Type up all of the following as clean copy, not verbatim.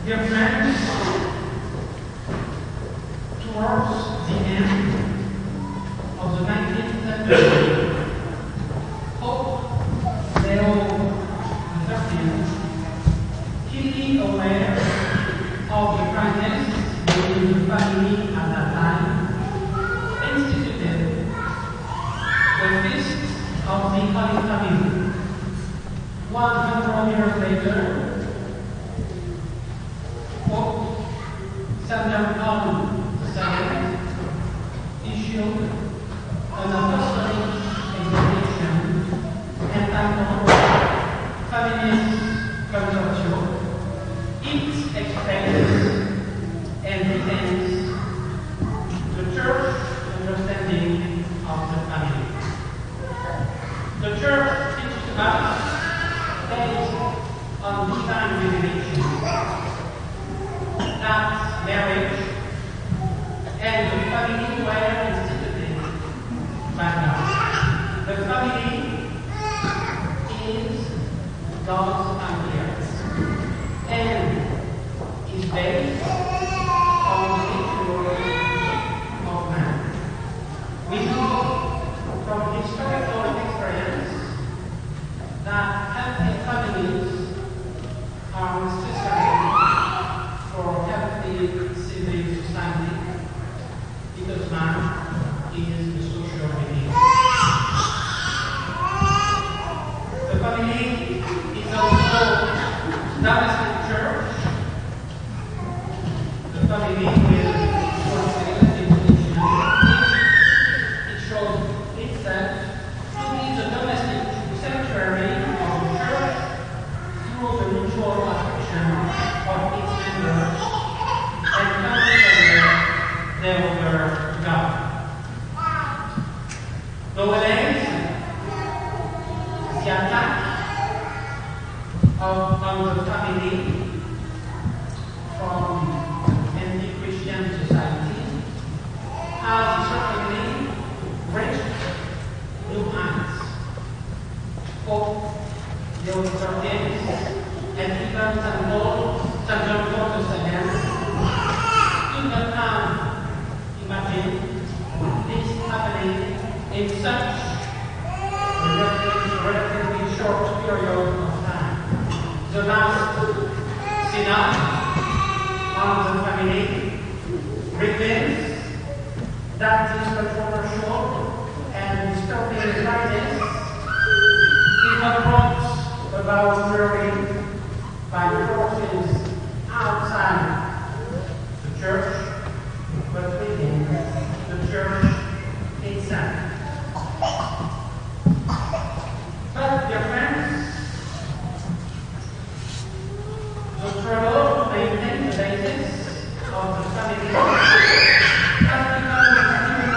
Dear friends, towards the end of the 19th century, Pope Leo XIII, keenly aware of the crisis within the family at that time, instituted the Feast of the Holy Family. 100 years later, Pope St. John Paul II issued an apostolic exhortation entitled Families Consortio. It explains and defends the Church understanding of the family. The Church teaches us, based on divine revelation, that marriage and the family were instituted by God. The family is God's idea and is based on the nature of man. We know from historical experience that healthy families are necessary for healthy civil society because man is the social being. The family is also domestic church. The family will fulfill its mission. It shows itself to be the domestic sanctuary of the church through the mutual affection of its members and consider them over God. Nowadays, the attack on the family from anti-Christian society has certainly reached new heights. Pope Leo XIII and even St. John Paul II could not have imagined this happening in such a relatively short period of time. The last synod on the family reveals that this controversial and disturbing crisis is not brought about merely by forces outside the church, but within the church itself. But, dear friends, the struggle to maintain the basis of the family has become a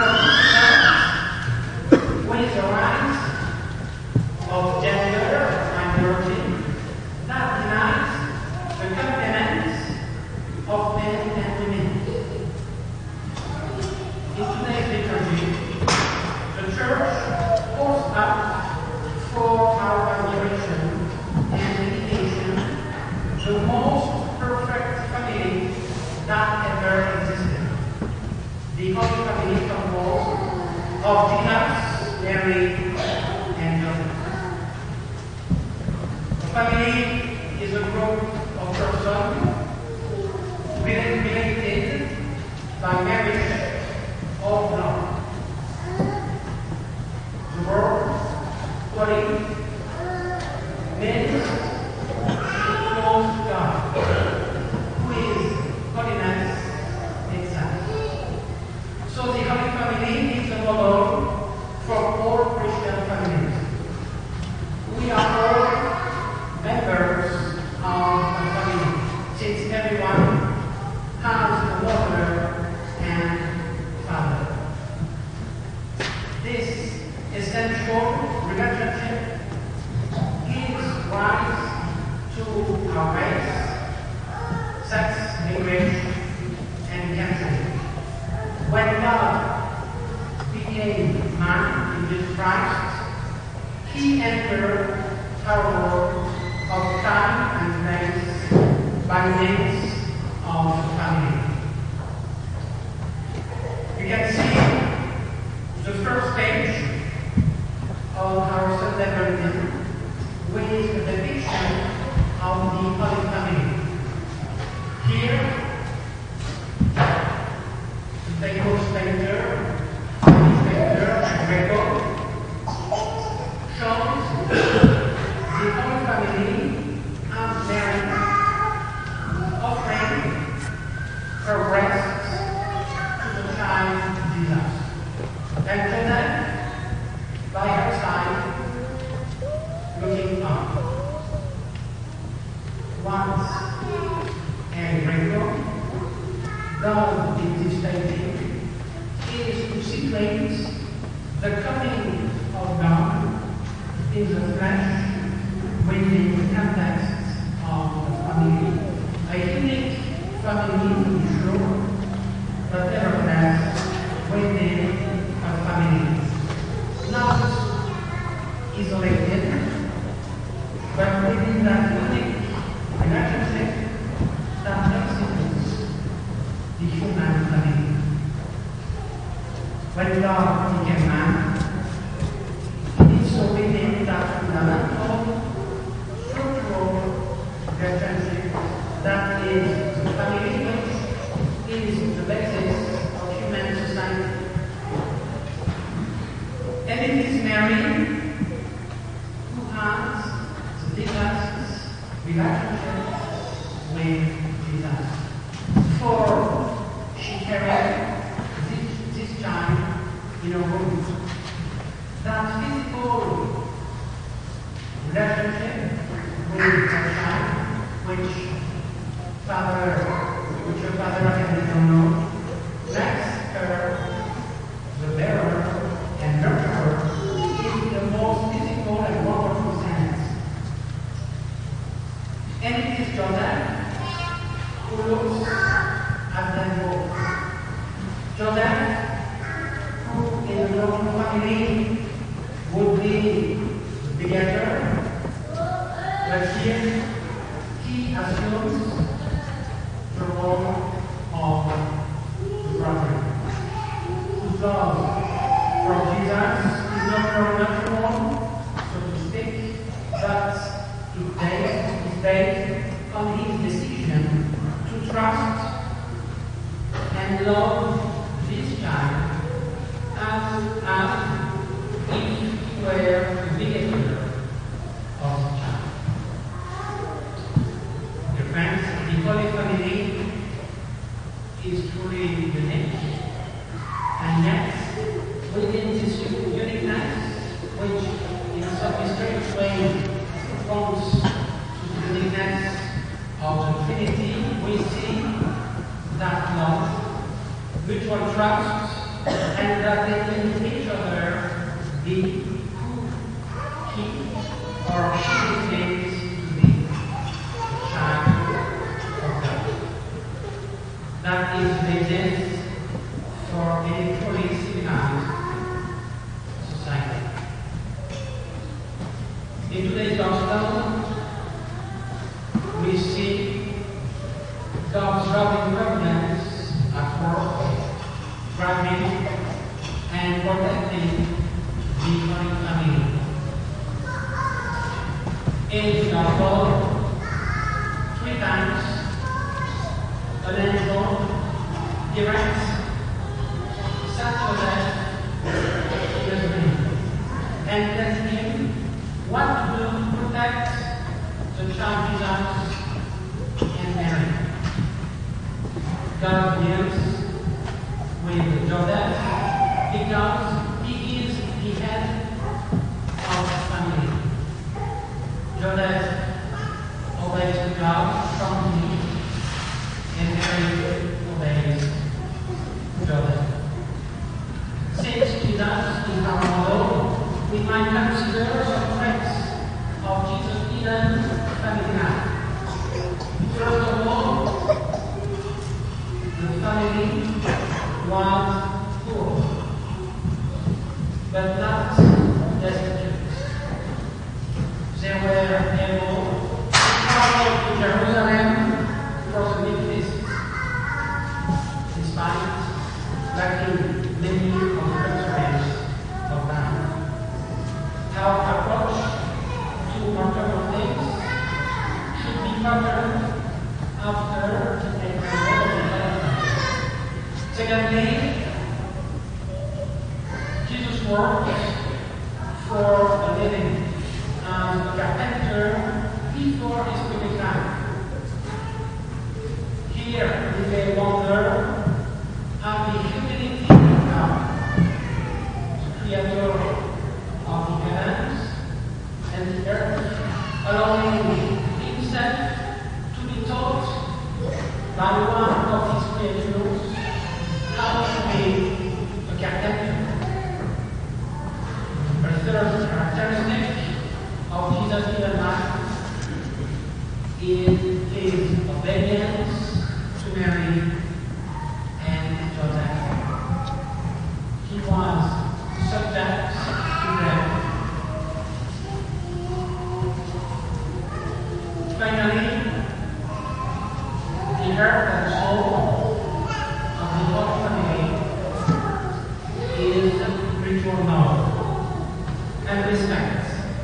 critical with the rise of gender minority that denies the complements of men and women. In today's liturgy, the Church calls up for our admiration and meditation the most perfect family that ever existed. The Holy Family composed of Jesus, Mary, and Joseph. The family is a group of persons related by marriage or blood. The word holy means equals God, who is holiness itself. So the Holy Family is a model for all Christian families. We are all members of the family, since everyone has a mother and father. This essential relationship gives rise to our race, sex, language, and country. When God became man in Jesus Christ, He entered our world of time and place by means of the family. You can see the first page of our Sunday bulletin with the depiction of the Holy Family. Here, the papal painter, Greco, shows the Holy Family and Mary offering her breasts to the child Jesus. And Joseph by her side, looking up. Once and Greco, God in this painting is to situate the coming of God in the flesh within the context of the family. A unique family to be sure, but nevertheless within a family. Not isolated, but within that unique relationship that constitutes the human family. When God became man, it is so within that fundamental, structural relationship that is the family, which is the basis of human society. And it is Mary who has the deepest relationship with Jesus. For she carried this child in her womb. That physical relationship with her child, which her father can know, makes her the bearer and nurturer in the most physical and wonderful sense. And it is Joseph who looks at them both. Joseph, who in the Roman family would be the begetter, but here he assumes the role of the brother, whose love for Jesus is not very natural, so to speak, but it is based on his decision to trust and love this child as if he were the begetter of the child. Dear friends, the Holy Family is truly unique, and yet within this uniqueness, which in some strange way points to the uniqueness of the Trinity, we see that love, mutual trust, and that they can each other be who he or she is to be, the child of God. That is the basis for a truly civilized society. In today's gospel, we see God's loving providence at work, driving and protecting the Holy Family. In the gospel, 3 times an angel directs Saint Joseph to his dream and tells him what to do to protect the child Jesus and Mary. God deals with Joseph because he is the head of the family. Joseph obeys God strongly, and Mary obeys Joseph. Since Jesus is our model, we might consider some traits of Jesus' hidden family life. First of all, the family was poor, but not destitute. They were able to travel to Jerusalem for the big feast Jesus worked for a living as a carpenter before his public life. Here we may wonder at the humility of God, the creator of the heavens and the earth, allowing himself to be taught by one of his creatures how to be a carpenter. A third characteristic of Jesus' human life is his obedience to Mary and Joseph. He was subject to them. Finally, the heart and soul of the Holy Family is mutual love and respect.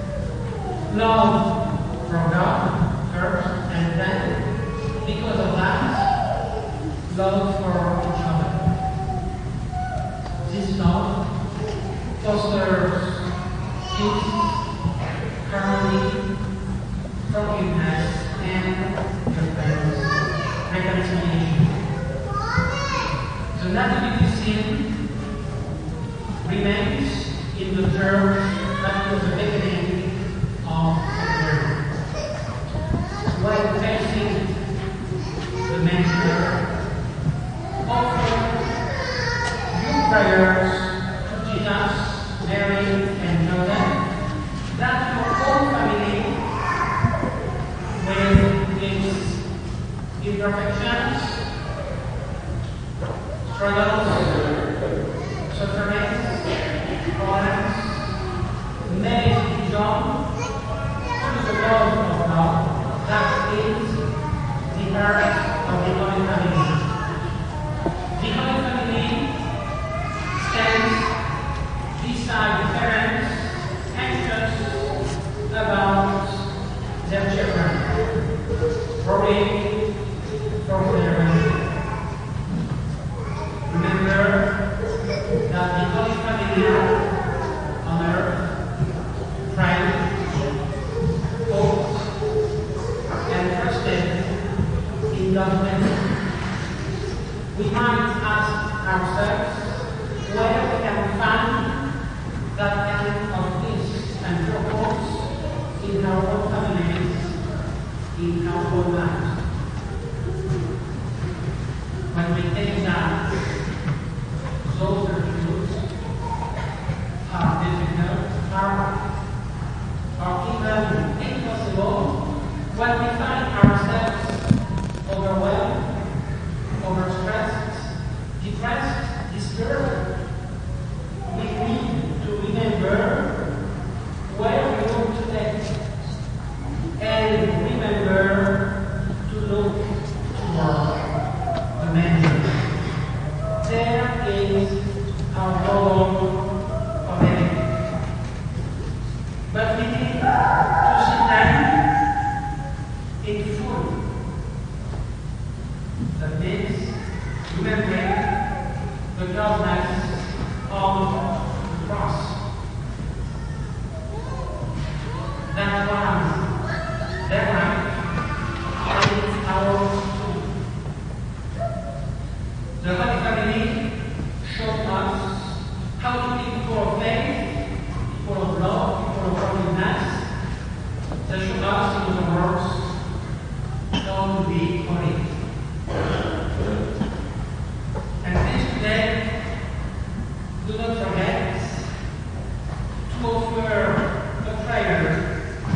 Love for God first, and then, because of that, love for each other. This love fosters peace, harmony, forgiveness, and reconciliation. The nativity scene remains in the church that was the beginning of the world. While facing the manger, offer your prayers to Jesus, Mary, and Joseph, that your whole family, with its imperfections, struggles, sufferings, problems, may be drawn to the love of God. That is the heart of the Holy Family. The Holy Family stands beside the parents anxious about their children, worrying for their welfare. Remember that the Holy Family on earth prayed, hoped, and trusted in God's will. We might ask ourselves where we can find that kind of peace and purpose in our own families, in our own lives. When we think that those virtues are difficult, are even impossible, when we find ourselves overwhelmed, overstressed, depressed, disturbed, we need to remember where we go today and remember to look toward the manger. There is our goal of heaven. But we need to sit down in full. That means remembering the godliness of the cross. That was their life and our too. The Holy Family showed us how to be people of faith, people of love, people of forgiveness. They showed us in the words how to be holy. And this today, do not forget to offer a prayer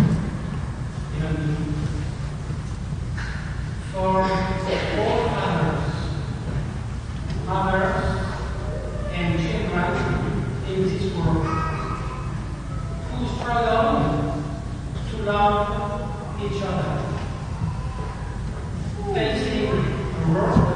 for all others, mothers and children in this world who struggle to love each other, facing a world